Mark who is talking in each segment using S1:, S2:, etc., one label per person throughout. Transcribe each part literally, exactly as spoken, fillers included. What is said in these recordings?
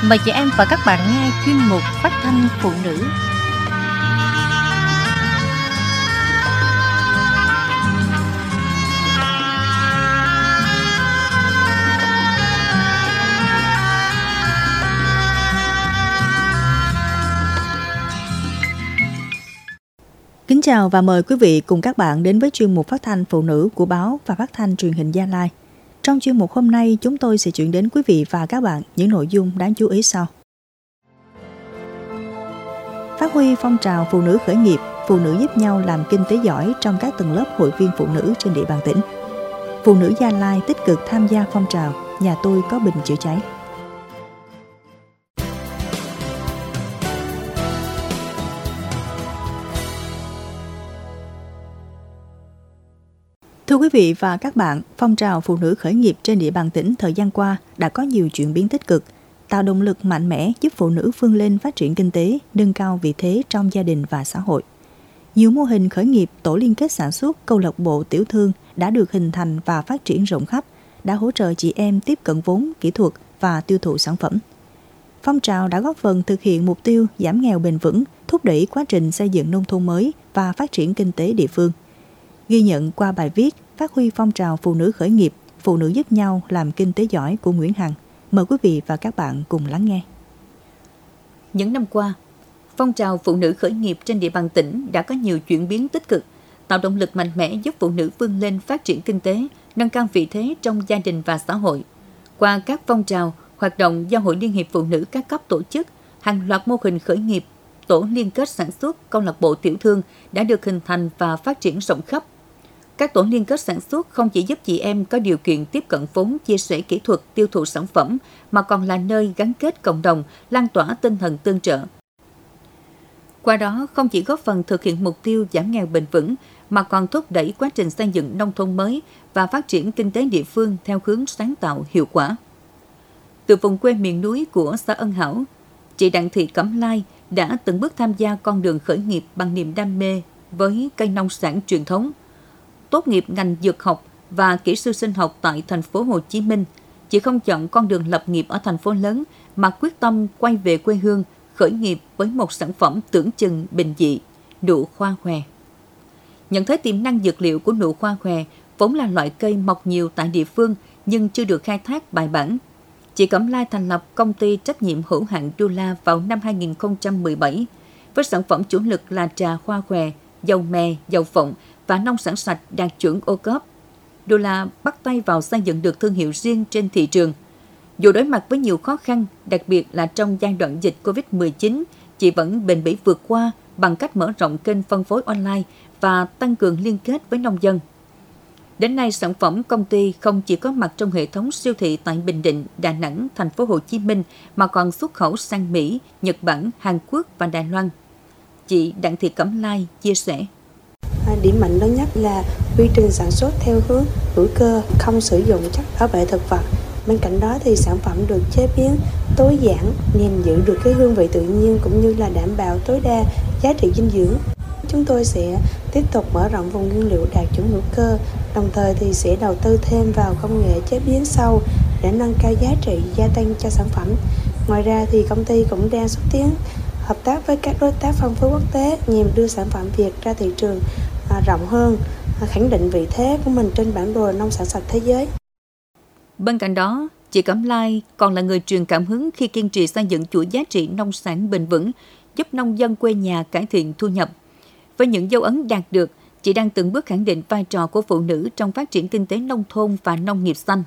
S1: Mời chị em và các bạn nghe chuyên mục Phát thanh phụ nữ.
S2: Kính chào và mời quý vị cùng các bạn đến với chuyên mục Phát thanh phụ nữ của báo và Phát thanh truyền hình Gia Lai. Trong chuyên mục hôm nay, chúng tôi sẽ chuyển đến quý vị và các bạn những nội dung đáng chú ý sau. Phát huy phong trào phụ nữ khởi nghiệp, phụ nữ giúp nhau làm kinh tế giỏi trong các tầng lớp hội viên phụ nữ trên địa bàn tỉnh. Phụ nữ Gia Lai tích cực tham gia phong trào Nhà tôi có bình chữa cháy. Thưa quý vị và các bạn, phong trào phụ nữ khởi nghiệp trên địa bàn tỉnh thời gian qua đã có nhiều chuyển biến tích cực, tạo động lực mạnh mẽ giúp phụ nữ vươn lên phát triển kinh tế, nâng cao vị thế trong gia đình và xã hội. Nhiều mô hình khởi nghiệp, tổ liên kết sản xuất, câu lạc bộ tiểu thương đã được hình thành và phát triển rộng khắp, đã hỗ trợ chị em tiếp cận vốn, kỹ thuật và tiêu thụ sản phẩm. Phong trào đã góp phần thực hiện mục tiêu giảm nghèo bền vững, thúc đẩy quá trình xây dựng nông thôn mới và phát triển kinh tế địa phương. Ghi nhận qua bài viết Phát huy phong trào phụ nữ khởi nghiệp, phụ nữ giúp nhau làm kinh tế giỏi của Nguyễn Hằng. Mời quý vị và các bạn cùng lắng nghe.
S3: Những năm qua, phong trào phụ nữ khởi nghiệp trên địa bàn tỉnh đã có nhiều chuyển biến tích cực, tạo động lực mạnh mẽ giúp phụ nữ vươn lên phát triển kinh tế, nâng cao vị thế trong gia đình và xã hội. Qua các phong trào, hoạt động do Hội Liên hiệp Phụ nữ các cấp tổ chức, hàng loạt mô hình khởi nghiệp, tổ liên kết sản xuất, câu lạc bộ tiểu thương đã được hình thành và phát triển rộng khắp. Các tổ liên kết sản xuất không chỉ giúp chị em có điều kiện tiếp cận vốn, chia sẻ kỹ thuật, tiêu thụ sản phẩm, mà còn là nơi gắn kết cộng đồng, lan tỏa tinh thần tương trợ. Qua đó, không chỉ góp phần thực hiện mục tiêu giảm nghèo bền vững, mà còn thúc đẩy quá trình xây dựng nông thôn mới và phát triển kinh tế địa phương theo hướng sáng tạo, hiệu quả. Từ vùng quê miền núi của xã Ân Hảo, chị Đặng Thị Cẩm Lai đã từng bước tham gia con đường khởi nghiệp bằng niềm đam mê với cây nông sản truyền thống. Tốt nghiệp ngành dược học và kỹ sư sinh học tại thành phố Hồ Chí Minh, chị không chọn con đường lập nghiệp ở thành phố lớn mà quyết tâm quay về quê hương khởi nghiệp với một sản phẩm tưởng chừng bình dị, nụ hoa hòe. Nhận thấy tiềm năng dược liệu của nụ hoa hòe vốn là loại cây mọc nhiều tại địa phương nhưng chưa được khai thác bài bản, chị Cẩm Lai thành lập công ty trách nhiệm hữu hạn Dula vào năm hai nghìn không trăm mười bảy với sản phẩm chủ lực là trà hoa hòe, dầu mè, dầu phộng và nông sản sạch đạt chuẩn ô cốp. Dula bắt tay vào xây dựng được thương hiệu riêng trên thị trường. Dù đối mặt với nhiều khó khăn, đặc biệt là trong giai đoạn dịch covid mười chín, chị vẫn bền bỉ vượt qua bằng cách mở rộng kênh phân phối online và tăng cường liên kết với nông dân. Đến nay, sản phẩm công ty không chỉ có mặt trong hệ thống siêu thị tại Bình Định, Đà Nẵng, thành phố Hồ Chí Minh mà còn xuất khẩu sang Mỹ, Nhật Bản, Hàn Quốc và Đài Loan. Chị Đặng Thị Cẩm Lai chia sẻ.
S4: Điểm mạnh lớn nhất là quy trình sản xuất theo hướng hữu cơ, không sử dụng chất bảo vệ thực vật. Bên cạnh đó thì sản phẩm được chế biến tối giản nhằm giữ được cái hương vị tự nhiên cũng như là đảm bảo tối đa giá trị dinh dưỡng. Chúng tôi sẽ tiếp tục mở rộng vùng nguyên liệu đạt chuẩn hữu cơ, đồng thời thì sẽ đầu tư thêm vào công nghệ chế biến sâu để nâng cao giá trị gia tăng cho sản phẩm. Ngoài ra thì công ty cũng đang xúc tiến hợp tác với các đối tác phân phối quốc tế nhằm đưa sản phẩm Việt ra thị trường à, rộng hơn, à, khẳng định vị thế của mình trên bản đồ nông sản sạch thế giới.
S3: Bên cạnh đó, chị Cẩm Lai còn là người truyền cảm hứng khi kiên trì xây dựng chuỗi giá trị nông sản bền vững, giúp nông dân quê nhà cải thiện thu nhập. Với những dấu ấn đạt được, chị đang từng bước khẳng định vai trò của phụ nữ trong phát triển kinh tế nông thôn và nông nghiệp xanh.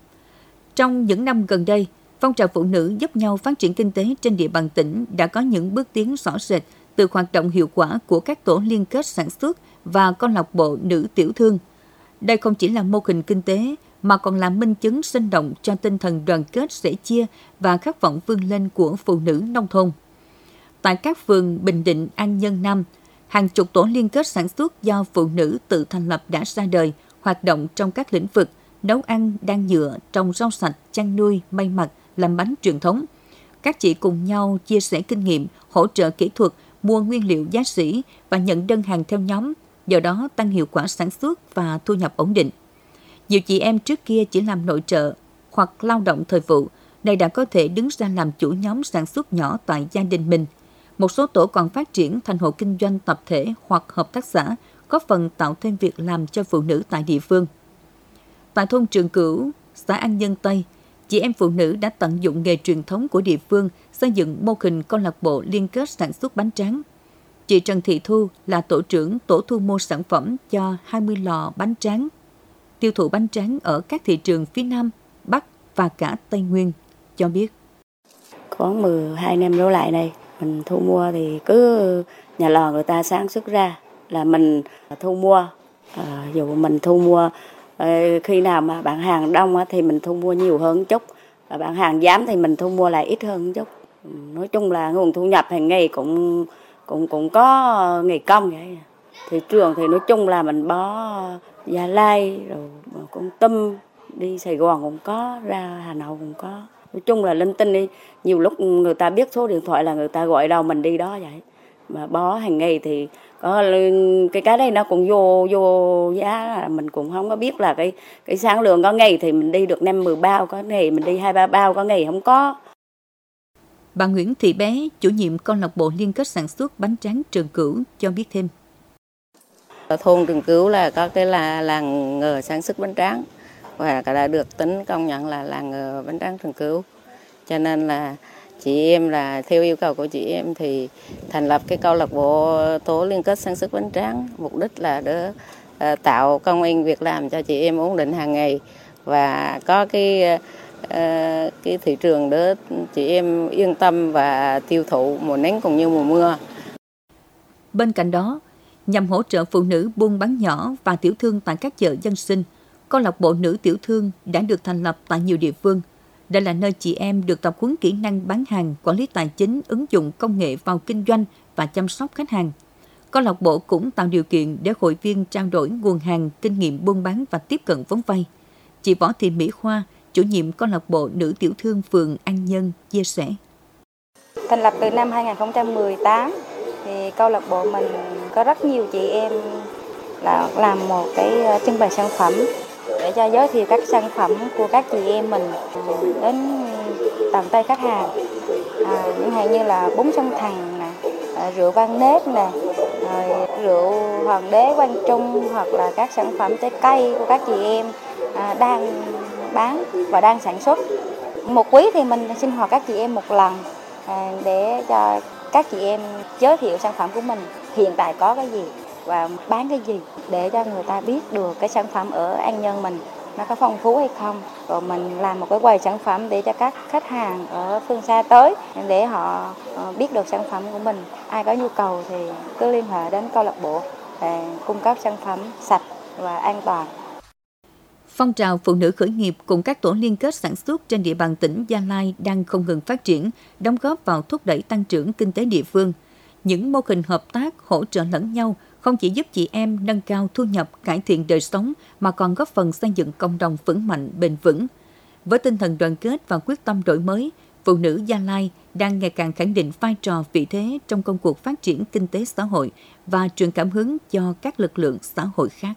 S3: Trong những năm gần đây, phong trào phụ nữ giúp nhau phát triển kinh tế trên địa bàn tỉnh đã có những bước tiến rõ rệt từ hoạt động hiệu quả của các tổ liên kết sản xuất và câu lạc bộ nữ tiểu thương. Đây không chỉ là mô hình kinh tế mà còn là minh chứng sinh động cho tinh thần đoàn kết sẻ chia và khát vọng vươn lên của phụ nữ nông thôn. Tại các phường Bình Định, An Nhân Nam, hàng chục tổ liên kết sản xuất do phụ nữ tự thành lập đã ra đời, hoạt động trong các lĩnh vực nấu ăn, đan nhựa, trồng rau sạch, chăn nuôi, may mặc, làm bánh truyền thống. Các chị cùng nhau chia sẻ kinh nghiệm, hỗ trợ kỹ thuật, mua nguyên liệu giá sỉ và nhận đơn hàng theo nhóm, do đó tăng hiệu quả sản xuất và thu nhập ổn định. Nhiều chị em trước kia chỉ làm nội trợ hoặc lao động thời vụ, nay đã có thể đứng ra làm chủ nhóm sản xuất nhỏ tại gia đình mình. Một số tổ còn phát triển thành hộ kinh doanh tập thể hoặc hợp tác xã, góp phần tạo thêm việc làm cho phụ nữ tại địa phương. Tại thôn Trường Cửu, xã An Nhân Tây, chị em phụ nữ đã tận dụng nghề truyền thống của địa phương xây dựng mô hình câu lạc bộ liên kết sản xuất bánh tráng. Chị Trần Thị Thu là tổ trưởng tổ thu mua sản phẩm cho hai mươi lò bánh tráng, tiêu thụ bánh tráng ở các thị trường phía Nam, Bắc và cả Tây Nguyên, cho biết.
S5: Có mười hai năm đổ lại đây, mình thu mua thì cứ nhà lò người ta sản xuất ra là mình thu mua. À, dù mình thu mua khi nào mà bạn hàng đông thì mình thu mua nhiều hơn chút, và bạn hàng giảm thì mình thu mua lại ít hơn chút. Nói chung là nguồn thu nhập hàng ngày cũng cũng cũng có nghề công vậy. Thị trường thì nói chung là mình bó Gia Lai rồi cũng Tâm, đi Sài Gòn cũng có, ra Hà Nội cũng có. Nói chung là linh tinh đi, nhiều lúc người ta biết số điện thoại là người ta gọi đâu mình đi đó vậy. Mà bó hàng ngày thì có cái cái đây nó cũng vô vô giá, mình cũng không có biết là cái cái sản lượng, có ngày thì mình đi được năm mười bao, có ngày mình đi hai ba bao, có ngày không có.
S3: Bà Nguyễn Thị Bé, chủ nhiệm câu lạc bộ liên kết sản xuất bánh tráng Trường Cửu cho biết thêm.
S5: Ở thôn Trường Cửu là có cái là làng nghề sản xuất bánh tráng, và đã được tính công nhận là làng nghề bánh tráng Trường Cửu. Cho nên là chị em là theo yêu cầu của chị em thì thành lập cái câu lạc bộ tổ liên kết sản xuất bánh tráng, mục đích là để uh, tạo công ăn việc làm cho chị em ổn định hàng ngày và có cái uh, cái thị trường để chị em yên tâm và tiêu thụ mùa nắng cũng như mùa mưa.
S3: Bên cạnh đó, nhằm hỗ trợ phụ nữ buôn bán nhỏ và tiểu thương tại các chợ dân sinh, câu lạc bộ nữ tiểu thương đã được thành lập tại nhiều địa phương. Đây là nơi chị em được tập huấn kỹ năng bán hàng, quản lý tài chính, ứng dụng công nghệ vào kinh doanh và chăm sóc khách hàng. Câu lạc bộ cũng tạo điều kiện để hội viên trao đổi nguồn hàng, kinh nghiệm buôn bán và tiếp cận vốn vay. Chị Võ Thị Mỹ Khoa, chủ nhiệm câu lạc bộ nữ tiểu thương phường An Nhân chia sẻ.
S6: Thành lập từ năm hai không một tám thì câu lạc bộ mình có rất nhiều chị em là làm một cái trưng bày sản phẩm để cho giới thiệu các sản phẩm của các chị em mình đến tận tay khách hàng. À, những hàng như là bún sông Thằng nè, rượu Vang Nết nè, rượu Hoàng Đế Quang Trung, hoặc là các sản phẩm trái cây của các chị em à, đang bán và đang sản xuất. Một quý thì mình sinh hoạt các chị em một lần à, để cho các chị em giới thiệu sản phẩm của mình hiện tại có cái gì và bán cái gì, để cho người ta biết được cái sản phẩm ở An Nhân mình nó có phong phú hay không. Rồi mình làm một cái quầy sản phẩm để cho các khách hàng ở phương xa tới để họ biết được sản phẩm của mình. Ai có nhu cầu thì cứ liên hệ đến câu lạc bộ để cung cấp sản phẩm sạch và an toàn.
S3: Phong trào phụ nữ khởi nghiệp cùng các tổ liên kết sản xuất trên địa bàn tỉnh Gia Lai đang không ngừng phát triển, đóng góp vào thúc đẩy tăng trưởng kinh tế địa phương. Những mô hình hợp tác hỗ trợ lẫn nhau không chỉ giúp chị em nâng cao thu nhập, cải thiện đời sống mà còn góp phần xây dựng cộng đồng vững mạnh, bền vững. Với tinh thần đoàn kết và quyết tâm đổi mới, phụ nữ Gia Lai đang ngày càng khẳng định vai trò vị thế trong công cuộc phát triển kinh tế xã hội và truyền cảm hứng cho các lực lượng xã hội khác.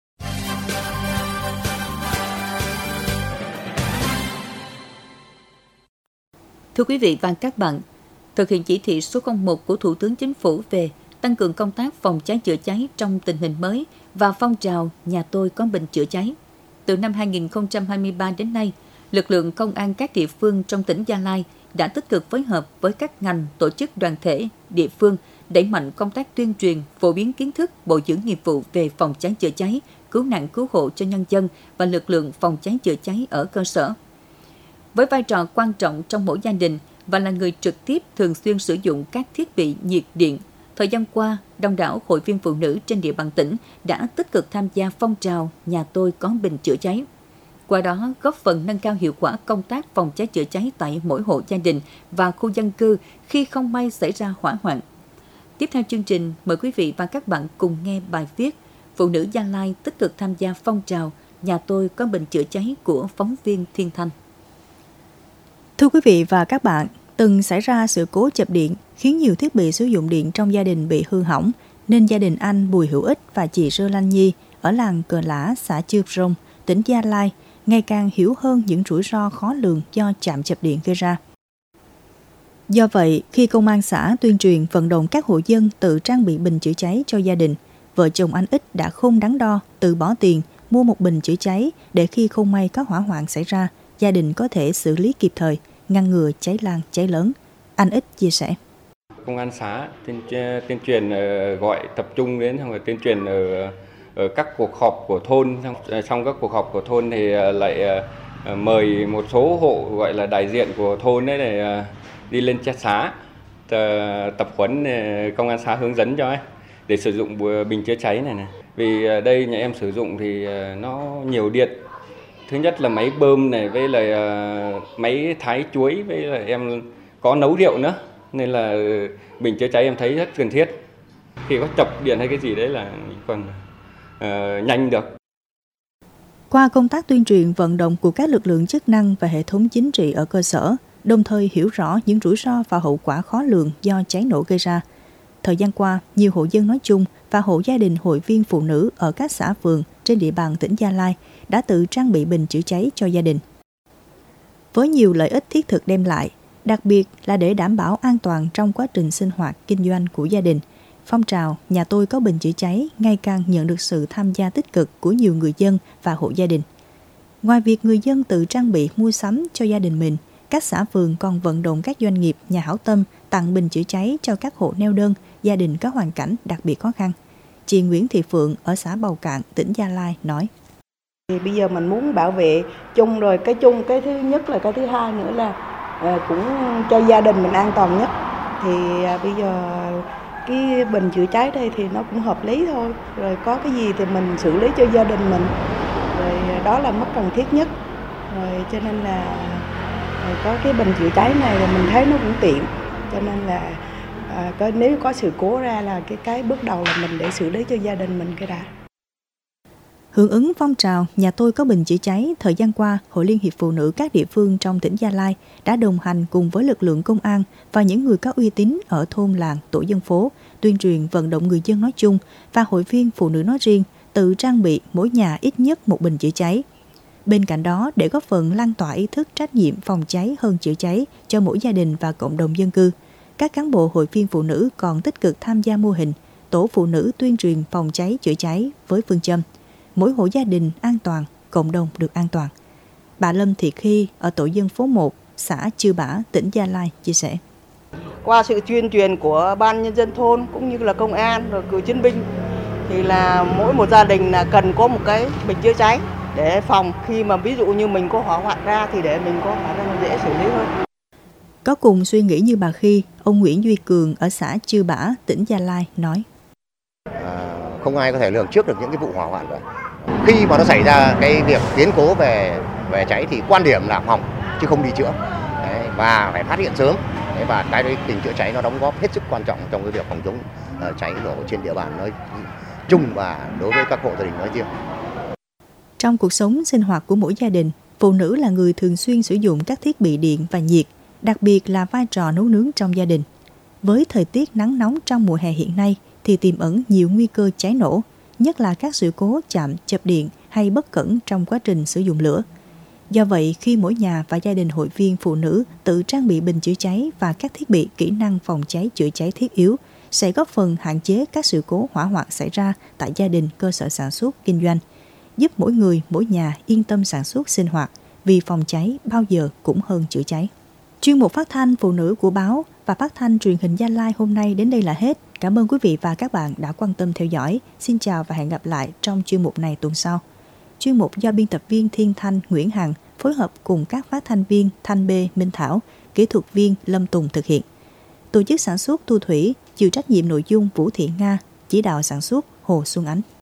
S3: Thưa quý vị và các bạn, thực hiện chỉ thị số không một của Thủ tướng Chính phủ về tăng cường công tác phòng cháy chữa cháy trong tình hình mới và phong trào Nhà tôi có bình chữa cháy. Từ năm hai không hai ba đến nay, lực lượng công an các địa phương trong tỉnh Gia Lai đã tích cực phối hợp với các ngành, tổ chức đoàn thể, địa phương đẩy mạnh công tác tuyên truyền, phổ biến kiến thức, bồi dưỡng nghiệp vụ về phòng cháy chữa cháy, cứu nạn cứu hộ cho nhân dân và lực lượng phòng cháy chữa cháy ở cơ sở. Với vai trò quan trọng trong mỗi gia đình và là người trực tiếp thường xuyên sử dụng các thiết bị nhiệt điện, thời gian qua, đông đảo hội viên phụ nữ trên địa bàn tỉnh đã tích cực tham gia phong trào Nhà tôi có bình chữa cháy. Qua đó, góp phần nâng cao hiệu quả công tác phòng cháy chữa cháy tại mỗi hộ gia đình và khu dân cư khi không may xảy ra hỏa hoạn. Tiếp theo chương trình, mời quý vị và các bạn cùng nghe bài viết Phụ nữ Gia Lai tích cực tham gia phong trào Nhà tôi có bình chữa cháy của phóng viên Thiên Thanh.
S2: Thưa quý vị và các bạn, từng xảy ra sự cố chập điện khiến nhiều thiết bị sử dụng điện trong gia đình bị hư hỏng, nên gia đình anh Bùi Hữu Ích và chị Rơ Lan Nhi ở làng Cờ Lã, xã Chư Prong, tỉnh Gia Lai ngày càng hiểu hơn những rủi ro khó lường do chạm chập điện gây ra. Do vậy, khi công an xã tuyên truyền vận động các hộ dân tự trang bị bình chữa cháy cho gia đình, vợ chồng anh Ích đã không đắn đo, tự bỏ tiền mua một bình chữa cháy để khi không may có hỏa hoạn xảy ra, gia đình có thể xử lý kịp thời, ngăn ngừa cháy lan cháy lớn. Anh Ích chia sẻ.
S7: Công an xã tuyên, tuyên truyền gọi tập trung đến xong rồi tuyên truyền ở, ở các cuộc họp của thôn, trong, trong các cuộc họp của thôn thì lại mời một số hộ gọi là đại diện của thôn đấy để đi lên xã tập huấn, công an xã hướng dẫn cho ấy để sử dụng bình chữa cháy này này. Vì đây nhà em sử dụng thì nó nhiều điện. Thứ nhất là máy bơm này với lại máy thái chuối, với lại em có nấu rượu nữa. Nên là bình chữa cháy em thấy rất cần thiết. Khi có chập điện hay cái gì đấy là còn uh, nhanh được.
S2: Qua công tác tuyên truyền vận động của các lực lượng chức năng và hệ thống chính trị ở cơ sở, đồng thời hiểu rõ những rủi ro và hậu quả khó lường do cháy nổ gây ra. Thời gian qua, nhiều hộ dân nói chung và hộ gia đình hội viên phụ nữ ở các xã phường trên địa bàn tỉnh Gia Lai đã tự trang bị bình chữa cháy cho gia đình. Với nhiều lợi ích thiết thực đem lại, đặc biệt là để đảm bảo an toàn trong quá trình sinh hoạt kinh doanh của gia đình, phong trào Nhà tôi có bình chữa cháy ngày càng nhận được sự tham gia tích cực của nhiều người dân và hộ gia đình. Ngoài việc người dân tự trang bị mua sắm cho gia đình mình, các xã phường còn vận động các doanh nghiệp, nhà hảo tâm tặng bình chữa cháy cho các hộ neo đơn, gia đình có hoàn cảnh đặc biệt khó khăn. Chị Nguyễn Thị Phượng ở xã Bầu Cạn, tỉnh Gia Lai nói.
S8: Thì bây giờ mình muốn bảo vệ chung rồi, cái chung, cái thứ nhất là cái thứ hai nữa là à, cũng cho gia đình mình an toàn nhất. Thì à, bây giờ cái bình chữa cháy đây thì nó cũng hợp lý thôi. Rồi có cái gì thì mình xử lý cho gia đình mình. Rồi đó là mức cần thiết nhất. Rồi cho nên là rồi có cái bình chữa cháy này là mình thấy nó cũng tiện. Cho nên là à, có, nếu có sự cố ra là cái cái bước đầu là mình để xử lý cho gia đình mình cái đã.
S2: Hưởng ứng phong trào Nhà tôi có bình chữa cháy, thời gian qua, Hội Liên hiệp Phụ nữ các địa phương trong tỉnh Gia Lai đã đồng hành cùng với lực lượng công an và những người có uy tín ở thôn làng, tổ dân phố, tuyên truyền vận động người dân nói chung và hội viên phụ nữ nói riêng tự trang bị mỗi nhà ít nhất một bình chữa cháy. Bên cạnh đó, để góp phần lan tỏa ý thức trách nhiệm phòng cháy hơn chữa cháy cho mỗi gia đình và cộng đồng dân cư, các cán bộ hội viên phụ nữ còn tích cực tham gia mô hình tổ phụ nữ tuyên truyền phòng cháy chữa cháy với phương châm mỗi hộ gia đình an toàn, cộng đồng được an toàn. Bà Lâm Thị Khi ở tổ dân phố một, xã Chư Bả, tỉnh Gia Lai chia sẻ.
S8: Qua sự tuyên truyền của ban nhân dân thôn cũng như là công an rồi cựu chiến binh thì là mỗi một gia đình là cần có một cái bình chữa cháy để phòng khi mà ví dụ như mình có hỏa hoạn ra thì để mình có khả năng dễ xử lý hơn.
S2: Có cùng suy nghĩ như bà Khi, ông Nguyễn Duy Cường ở xã Chư Bả, tỉnh Gia Lai nói.
S9: À, không ai có thể lường trước được những cái vụ hỏa hoạn rồi. Khi mà nó xảy ra cái việc biến cố về về cháy thì quan điểm là phòng chứ không đi chữa. Đấy, và phải phát hiện sớm. Đấy, và cái đấy bình chữa cháy nó đóng góp hết sức quan trọng trong cái việc phòng chống uh, cháy nổ trên địa bàn nói chung và đối với các hộ gia đình nói riêng.
S2: Trong cuộc sống sinh hoạt của mỗi gia đình, phụ nữ là người thường xuyên sử dụng các thiết bị điện và nhiệt, đặc biệt là vai trò nấu nướng trong gia đình. Với thời tiết nắng nóng trong mùa hè hiện nay thì tiềm ẩn nhiều nguy cơ cháy nổ, nhất là các sự cố chạm chập điện hay bất cẩn trong quá trình sử dụng lửa. Do vậy, khi mỗi nhà và gia đình hội viên phụ nữ tự trang bị bình chữa cháy và các thiết bị kỹ năng phòng cháy chữa cháy thiết yếu, sẽ góp phần hạn chế các sự cố hỏa hoạn xảy ra tại gia đình, cơ sở sản xuất, kinh doanh, giúp mỗi người, mỗi nhà yên tâm sản xuất sinh hoạt, vì phòng cháy bao giờ cũng hơn chữa cháy. Chuyên mục phát thanh phụ nữ của báo và phát thanh truyền hình Gia Lai hôm nay đến đây là hết. Cảm ơn quý vị và các bạn đã quan tâm theo dõi. Xin chào và hẹn gặp lại trong chuyên mục này tuần sau. Chuyên mục do biên tập viên Thiên Thanh, Nguyễn Hằng phối hợp cùng các phát thanh viên Thanh B, Minh Thảo, kỹ thuật viên Lâm Tùng thực hiện. Tổ chức sản xuất Thu Thủy, chịu trách nhiệm nội dung Vũ Thị Nga, chỉ đạo sản xuất Hồ Xuân Ánh.